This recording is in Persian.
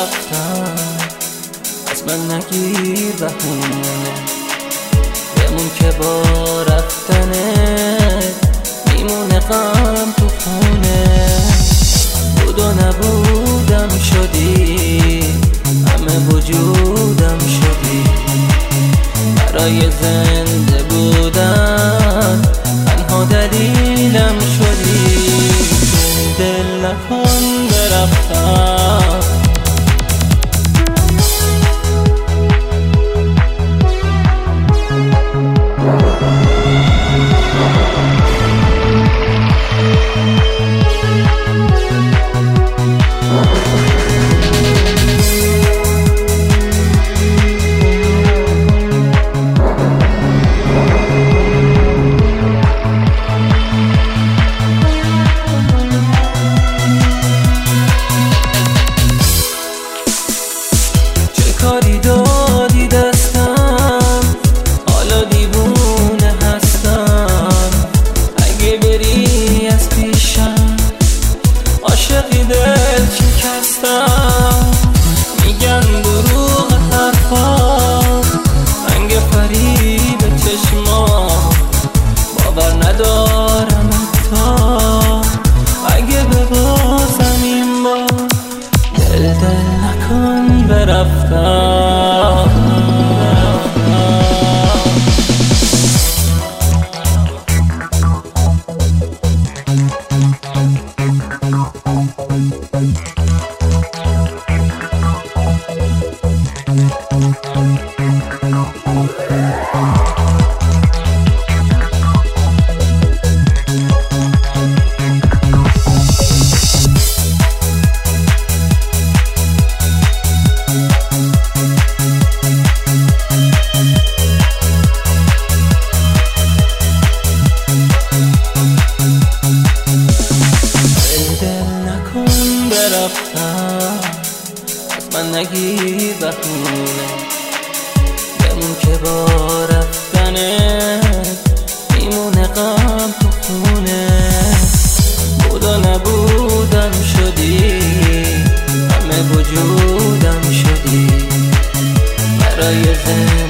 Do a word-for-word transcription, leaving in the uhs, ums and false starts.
رفتم، از من نگیر بهونه، بمون که با رفتنه میمونه غم تو خونه. بود و نبودم شدی، همه وجودم شدی، برای زنده بودن تنها دلیلم شدی. دل نکن برفتم، کاری دادی دستم، حالا دیوونه هستم. اگه بری از پیشم، عاشقی دل شکستم. میگن دروغ حرفات، رنگ فریب چشمات، باور ندارم حتی اگه ببازم این بار. دل دل نکن برفتم. برفتم، از من نگیر بهونه، بمون که با رفتنه میمونه غم تو خونه. بود و نبودم شدی، همه وجودم شدی، برای زنده